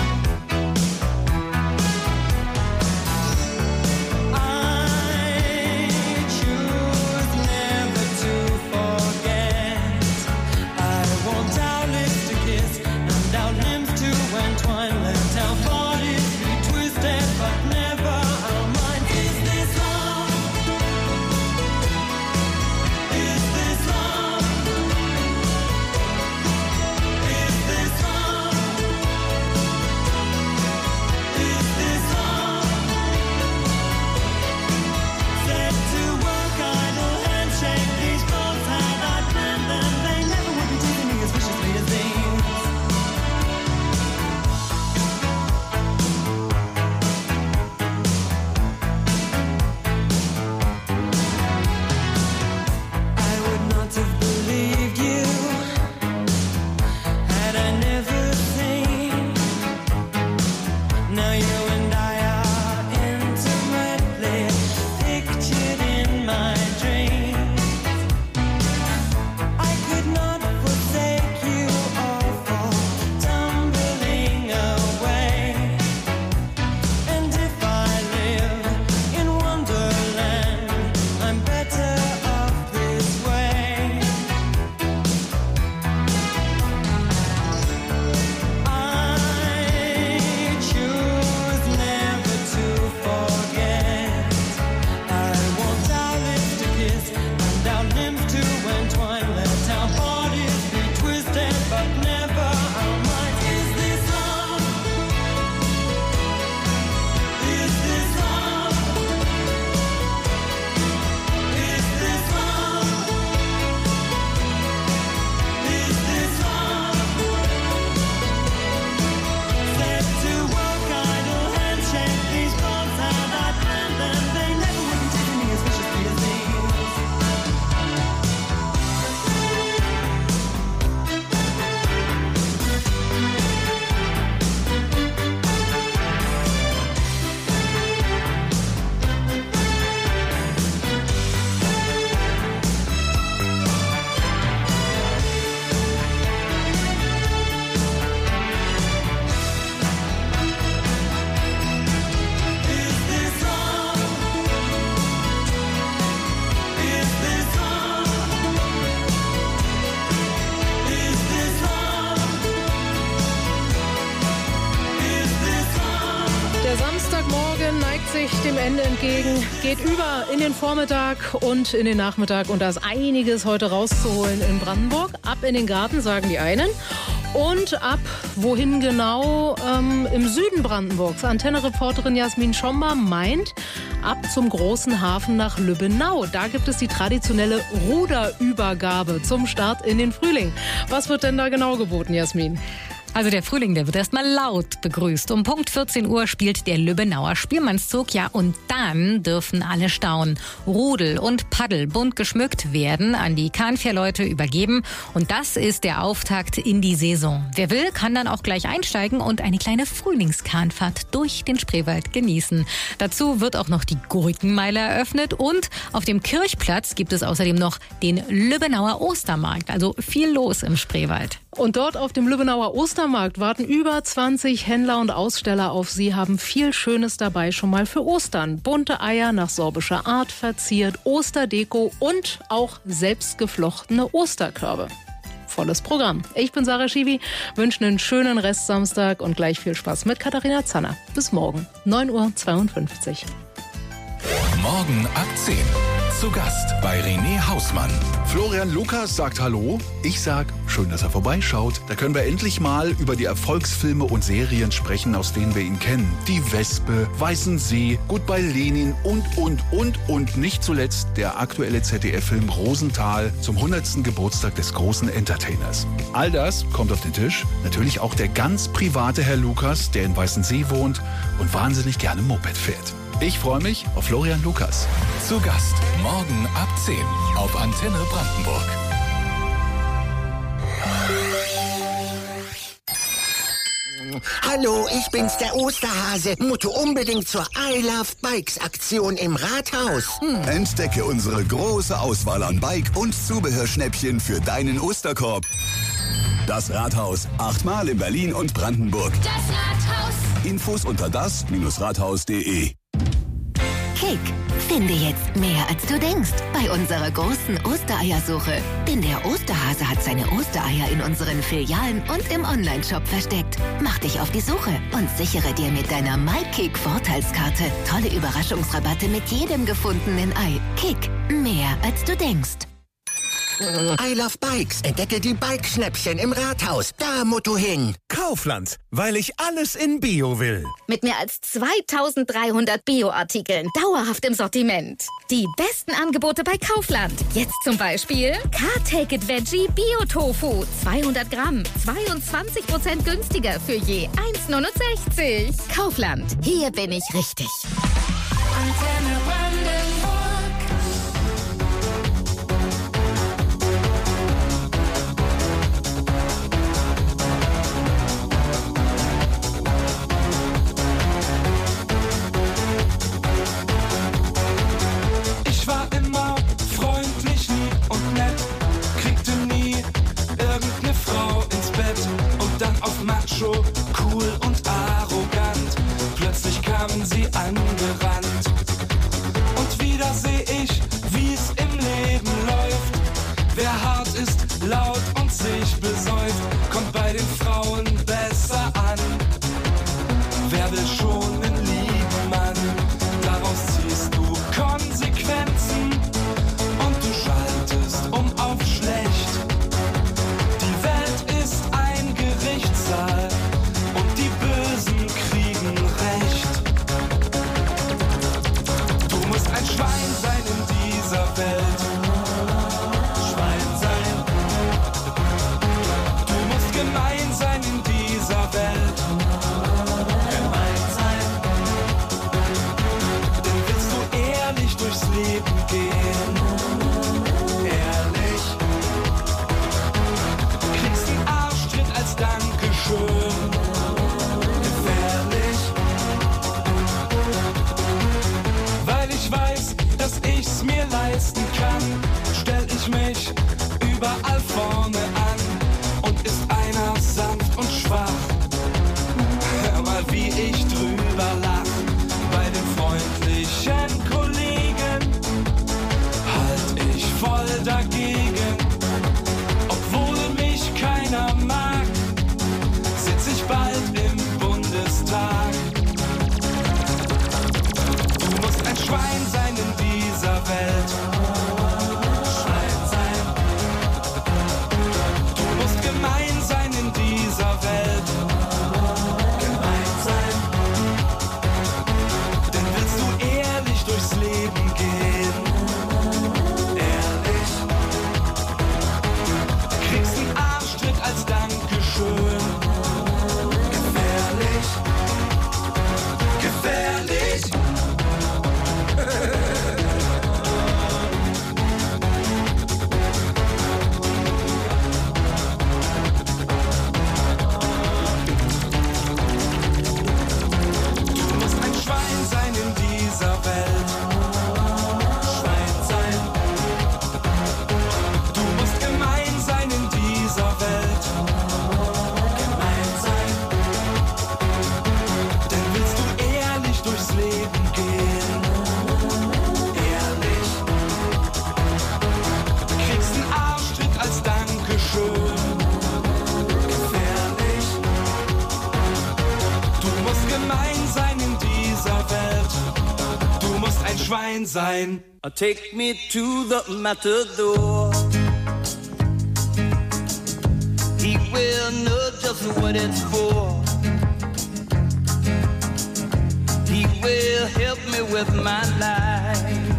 I choose never to forget. I want our lips to kiss and our limbs to entwine. Let our bodies be twisted, but never our minds. Is this love? Is this love? Is this love? Is this love? Set to work, idle handshake. These thoughts had I planned them, they never would be taking me as viciously as these. I would not have believed you had I never seen. Now you and I are intimately pictured in my dreams. I could not forsake you or fall tumbling away. And if I live in Wonderland, I'm better off this way. I choose never to forget. I want our lips to kiss and our limbs to entwine. Let our bodies be twisted, but never our minds. Is this love? Is this love? Is this love? Is this love? Set to work, idle handshake. These thoughts had I planned them, they never would be taking me as viciously as these. Is this love? Is this love? Is this love? Is this love? Der Samstagmorgen neigt sich dem Ende entgegen, geht über in den Vormittag und in den Nachmittag und da ist einiges heute rauszuholen in Brandenburg. Ab in den Garten, sagen die einen. Und ab wohin genau? Ähm, Im Süden Brandenburgs. Antenne-Reporterin Jasmin Schomba meint, ab zum großen Hafen nach Lübbenau. Da gibt es die traditionelle Ruderübergabe zum Start in den Frühling. Was wird denn da genau geboten, Jasmin? Also der Frühling, der wird erstmal laut begrüßt. Um Punkt vierzehn Uhr spielt der Lübbenauer Spielmannszug, ja, und dann dürfen alle staunen. Rudel und Paddel bunt geschmückt werden an die Kahnfährleute übergeben und das ist der Auftakt in die Saison. Wer will, kann dann auch gleich einsteigen und eine kleine Frühlingskahnfahrt durch den Spreewald genießen. Dazu wird auch noch die Gurkenmeile eröffnet und auf dem Kirchplatz gibt es außerdem noch den Lübbenauer Ostermarkt, also viel los im Spreewald. Und dort auf dem Lübbenauer Ostermarkt warten über zwanzig Händler und Aussteller auf Sie, haben viel Schönes dabei schon mal für Ostern. Bunte Eier nach sorbischer Art verziert, Osterdeko und auch selbstgeflochtene Osterkörbe. Volles Programm. Ich bin Sarah Schiwi, wünsche einen schönen Restsamstag und gleich viel Spaß mit Katharina Zanner. Bis morgen, neun Uhr zweiundfünfzig. Morgen ab zehn. Zu Gast bei René Hausmann. Florian Lukas sagt Hallo. Ich sag, schön, dass er vorbeischaut. Da können wir endlich mal über die Erfolgsfilme und Serien sprechen, aus denen wir ihn kennen. Die Wespe, Weißensee, Goodbye Lenin und, und, und, und nicht zuletzt der aktuelle Z D F-Film Rosenthal zum hundertsten Geburtstag des großen Entertainers. All das kommt auf den Tisch. Natürlich auch der ganz private Herr Lukas, der in Weißensee wohnt und wahnsinnig gerne Moped fährt. Ich freue mich auf Florian Lukas. Zu Gast morgen ab zehn auf Antenne Brandenburg. Hallo, ich bin's, der Osterhase. Motto unbedingt zur I Love Bikes Aktion im Rathaus. Hm. Entdecke unsere große Auswahl an Bike- und Zubehörschnäppchen für deinen Osterkorb. Das Rathaus, achtmal in Berlin und Brandenburg. Das Rathaus. Infos unter das Rathaus punkt de. Kick, finde jetzt mehr als du denkst bei unserer großen Ostereiersuche. Denn der Osterhase hat seine Ostereier in unseren Filialen und im Onlineshop versteckt. Mach dich auf die Suche und sichere dir mit deiner MyKick-Vorteilskarte tolle Überraschungsrabatte mit jedem gefundenen Ei. Kick, mehr als du denkst. I Love Bikes. Entdecke die Bike-Schnäppchen im Rathaus. Da, Motto hin. Kaufland, weil ich alles in Bio will. Mit mehr als zweitausenddreihundert Bio-Artikeln dauerhaft im Sortiment. Die besten Angebote bei Kaufland. Jetzt zum Beispiel Car-Take-It Veggie Bio-Tofu. zweihundert Gramm. zweiundzwanzig Prozent günstiger für je eins neunundsechzig. Kaufland. Hier bin ich richtig. Antenne Brandenburg. Ich war immer freundlich, lieb und nett, kriegte nie irgendeine Frau ins Bett und dann auf Macho, cool und arrogant. Plötzlich kamen sie angerannt und wieder seh ich, wie's im Leben läuft. Wer hart ist, laut und sich besäuft, kommt bei den Frauen besser an. Wer will schon einen lieben Mann? Daraus ziehst du Konsequenzen und du schaltest um auf schlecht. Die Welt ist ein Gerichtssaal und die Bösen kriegen Recht. Du musst ein Schwein sein in dieser Welt. Schwein sein. Du musst gemein sein in dieser Welt. Gemein sein. Denn willst du ehrlich durchs Leben gehen? Ehrlich. Kriegst einen Arschtritt als Dankeschön. Gefährlich. Weil ich weiß, dass ich's mir leisten kann, stell ich mich überall vorne an. Und ist einer sanft und schwach, hör mal, wie ich drüber lach. Bei den freundlichen Kollegen halt ich voll dagegen. Obwohl mich keiner mag, sitz ich bald im Bundestag. Du musst ein Schwein sein in dieser Welt. Schwein sein. Du musst gemein sein in dieser Welt. Gemein sein. Denn willst du ehrlich durchs Schwein sein. Take me to the matador. He will know just what it's for. He will help me with my life.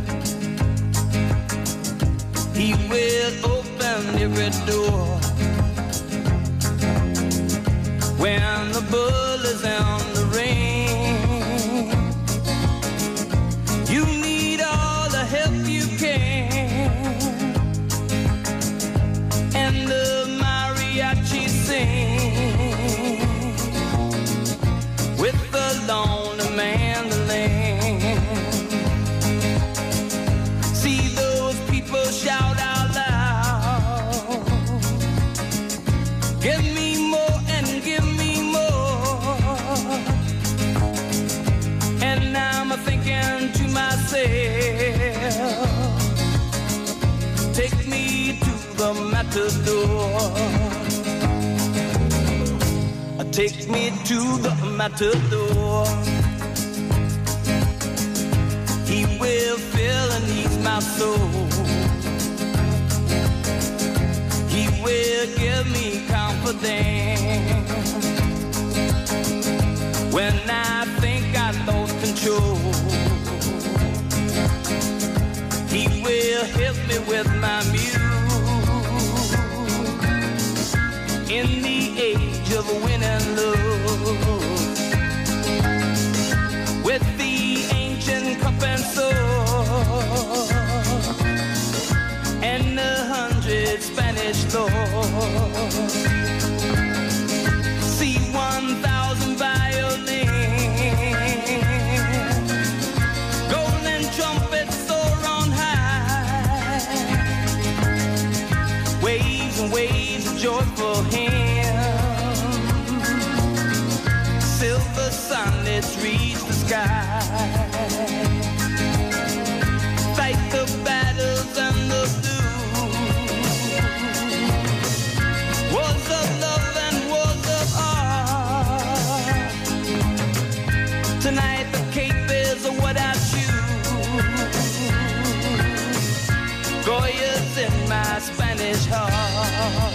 He will open every door. When the bull is in the ring, you need all the help you can. And the mariachi sing with the lonely mandolin. See those people shout out loud, give me more and give me more. And I'm thinking to myself, take me to the matador. Take me to the matador. He will fill and ease my soul. He will give me confidence when I think I lost control. He will help me with my muse in the age of win and lose, with the ancient cup and sword and a hundred Spanish lords. See one thousand violins, golden trumpets soar on high, waves and waves of joyful hymns, silver sunlets reach the sky, fight the battles and the blues, wars of love and wars of art. Tonight the cape is what I choose, Goya's in my Spanish heart.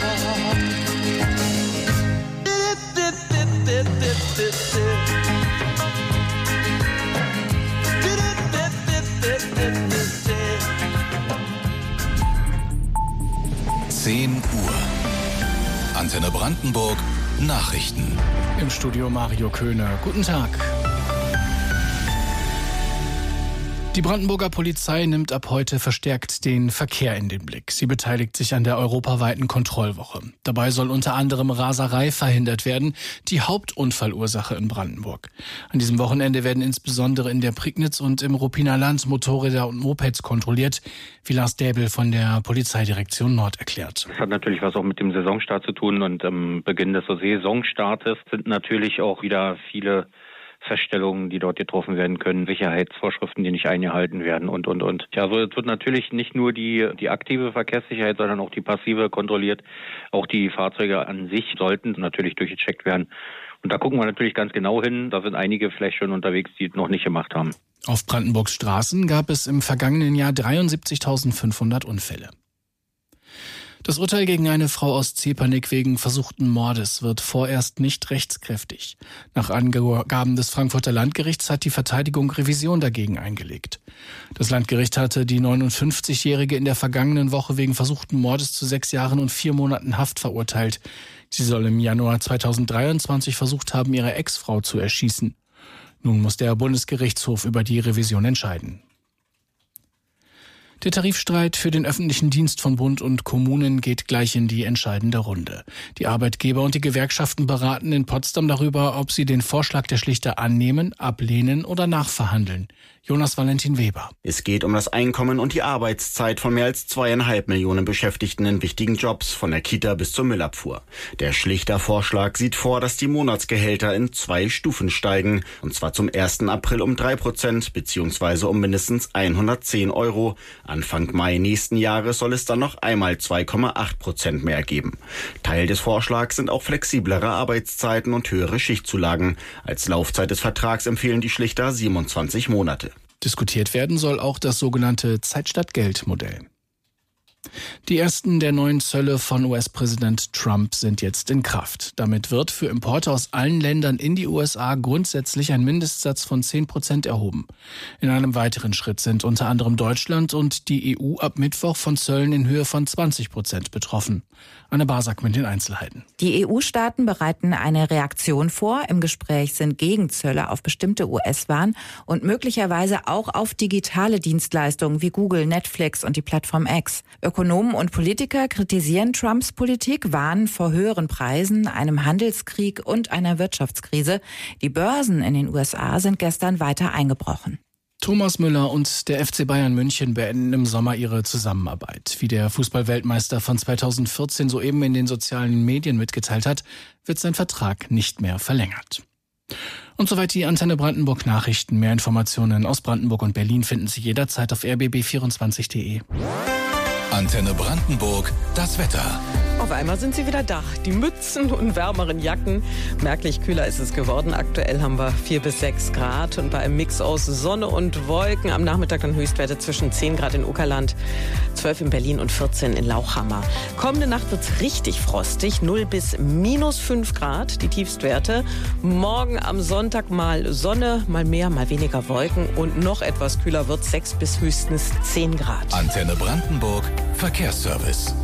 zehn Uhr. Antenne Brandenburg. Nachrichten. Im Studio Mario Köhne. Guten Tag. Die Brandenburger Polizei nimmt ab heute verstärkt den Verkehr in den Blick. Sie beteiligt sich an der europaweiten Kontrollwoche. Dabei soll unter anderem Raserei verhindert werden, die Hauptunfallursache in Brandenburg. An diesem Wochenende werden insbesondere in der Prignitz und im Ruppiner Land Motorräder und Mopeds kontrolliert, wie Lars Däbel von der Polizeidirektion Nord erklärt. Das hat natürlich was auch mit dem Saisonstart zu tun, und am Beginn des Saisonstartes sind natürlich auch wieder viele Feststellungen, die dort getroffen werden können, Sicherheitsvorschriften, die nicht eingehalten werden und, und, und. Ja, so wird natürlich nicht nur die, die aktive Verkehrssicherheit, sondern auch die passive kontrolliert. Auch die Fahrzeuge an sich sollten natürlich durchgecheckt werden. Und da gucken wir natürlich ganz genau hin. Da sind einige vielleicht schon unterwegs, die es noch nicht gemacht haben. Auf Brandenburgs Straßen gab es im vergangenen Jahr dreiundsiebzigtausendfünfhundert Unfälle. Das Urteil gegen eine Frau aus Zepernick wegen versuchten Mordes wird vorerst nicht rechtskräftig. Nach Angaben des Frankfurter Landgerichts hat die Verteidigung Revision dagegen eingelegt. Das Landgericht hatte die neunundfünfzigjährige in der vergangenen Woche wegen versuchten Mordes zu sechs Jahren und vier Monaten Haft verurteilt. Sie soll im Januar zweitausenddreiundzwanzig versucht haben, ihre Ex-Frau zu erschießen. Nun muss der Bundesgerichtshof über die Revision entscheiden. Der Tarifstreit für den öffentlichen Dienst von Bund und Kommunen geht gleich in die entscheidende Runde. Die Arbeitgeber und die Gewerkschaften beraten in Potsdam darüber, ob sie den Vorschlag der Schlichter annehmen, ablehnen oder nachverhandeln. Jonas Valentin Weber. Es geht um das Einkommen und die Arbeitszeit von mehr als zweieinhalb Millionen Beschäftigten in wichtigen Jobs, von der Kita bis zur Müllabfuhr. Der Schlichter-Vorschlag sieht vor, dass die Monatsgehälter in zwei Stufen steigen, und zwar zum ersten April um drei Prozent bzw. um mindestens hundertzehn Euro. Anfang Mai nächsten Jahres soll es dann noch einmal zwei Komma acht Prozent mehr geben. Teil des Vorschlags sind auch flexiblere Arbeitszeiten und höhere Schichtzulagen. Als Laufzeit des Vertrags empfehlen die Schlichter siebenundzwanzig Monate. Diskutiert werden soll auch das sogenannte Zeit-statt-Geld-Modell. Die ersten der neuen Zölle von U S-Präsident Trump sind jetzt in Kraft. Damit wird für Importe aus allen Ländern in die U S A grundsätzlich ein Mindestsatz von zehn Prozent erhoben. In einem weiteren Schritt sind unter anderem Deutschland und die E U ab Mittwoch von Zöllen in Höhe von zwanzig Prozent betroffen. Anne Basak mit den Einzelheiten. Die E U-Staaten bereiten eine Reaktion vor. Im Gespräch sind Gegenzölle auf bestimmte U S-Waren und möglicherweise auch auf digitale Dienstleistungen wie Google, Netflix und die Plattform X. Ökonomen und Politiker kritisieren Trumps Politik, warnen vor höheren Preisen, einem Handelskrieg und einer Wirtschaftskrise. Die Börsen in den U S A sind gestern weiter eingebrochen. Thomas Müller und der F C Bayern München beenden im Sommer ihre Zusammenarbeit. Wie der Fußball-Weltmeister von zweitausendvierzehn soeben in den sozialen Medien mitgeteilt hat, wird sein Vertrag nicht mehr verlängert. Und soweit die Antenne Brandenburg Nachrichten. Mehr Informationen aus Brandenburg und Berlin finden Sie jederzeit auf r b b vierundzwanzig punkt de. Antenne Brandenburg, das Wetter. Auf einmal sind sie wieder da. Die Mützen und wärmeren Jacken. Merklich kühler ist es geworden. Aktuell haben wir vier bis sechs Grad und bei einem Mix aus Sonne und Wolken am Nachmittag dann Höchstwerte zwischen zehn Grad in Uckerland, zwölf in Berlin und vierzehn in Lauchhammer. Kommende Nacht wird es richtig frostig, null bis minus fünf Grad, die Tiefstwerte. Morgen am Sonntag mal Sonne, mal mehr, mal weniger Wolken und noch etwas kühler wird es, sechs bis höchstens zehn Grad. Antenne Brandenburg, Verkehrsservice.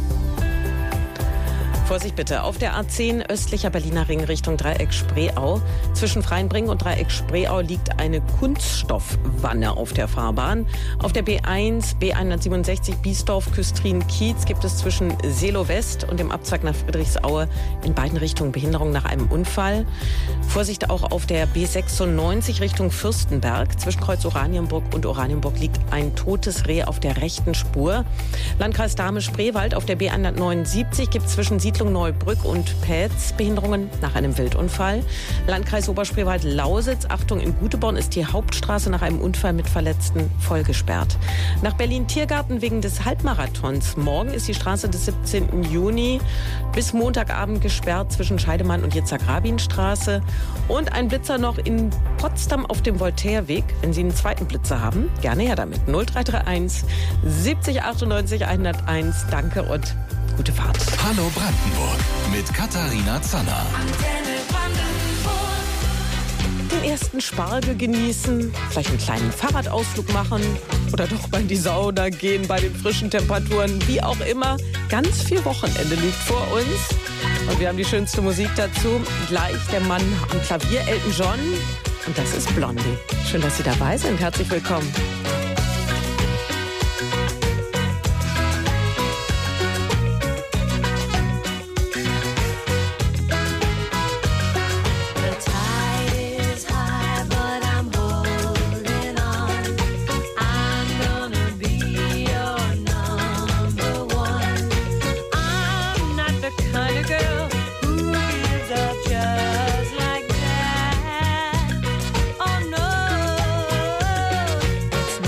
Vorsicht bitte, auf der A zehn östlicher Berliner Ring Richtung Dreieck Spreeau. Zwischen Freienbringen und Dreieck Spreeau liegt eine Kunststoffwanne auf der Fahrbahn. Auf der B eins, B hundertsiebenundsechzig Biesdorf, Küstrin-Kiez gibt es zwischen Seelow West und dem Abzweig nach Friedrichsaue in beiden Richtungen Behinderung nach einem Unfall. Vorsicht auch auf der B sechsundneunzig Richtung Fürstenberg. Zwischen Kreuz Oranienburg und Oranienburg liegt ein totes Reh auf der rechten Spur. Landkreis Dahme-Spreewald auf der B hundertneunundsiebzig gibt es zwischen Siedlung Neubrück und Pätz Behinderungen nach einem Wildunfall. Landkreis Oberspreewald-Lausitz, Achtung, in Guteborn ist die Hauptstraße nach einem Unfall mit Verletzten voll gesperrt. Nach Berlin-Tiergarten wegen des Halbmarathons. Morgen ist die Straße des siebzehnten Juni bis Montagabend gesperrt zwischen Scheidemann und Jitzak-Rabin-Straße. Und ein Blitzer noch in Potsdam auf dem Voltaireweg. Wenn Sie einen zweiten Blitzer haben, gerne her damit. null drei drei eins siebzig achtundneunzig hunderteins. Danke und gute Fahrt. Hallo Brandenburg mit Katharina Zanner. Den ersten Spargel genießen, vielleicht einen kleinen Fahrradausflug machen oder doch mal in die Sauna gehen bei den frischen Temperaturen. Wie auch immer, ganz viel Wochenende liegt vor uns. Und wir haben die schönste Musik dazu. Gleich der Mann am Klavier, Elton John. Und das ist Blondie. Schön, dass Sie dabei sind. Herzlich willkommen. Just like that. Oh no.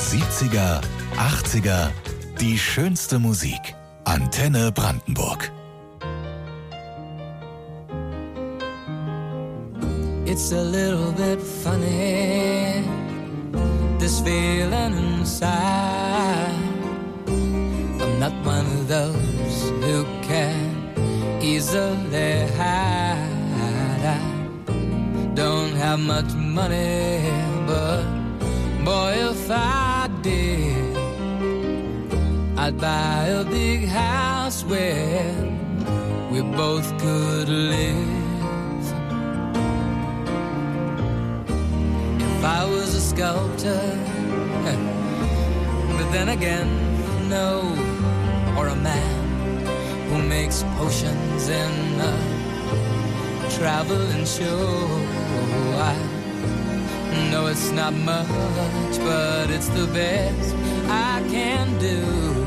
siebziger, achtziger, die schönste Musik. Antenne Brandenburg. It's a little bit funny, this feeling inside. I'm not one of those who can easily hide. I don't have much money, but boy, if I did, I'd buy a big house where we both could live. If I was a sculptor, but then again, no, or a man who makes potions in a traveling show. I know it's not much, but it's the best I can do.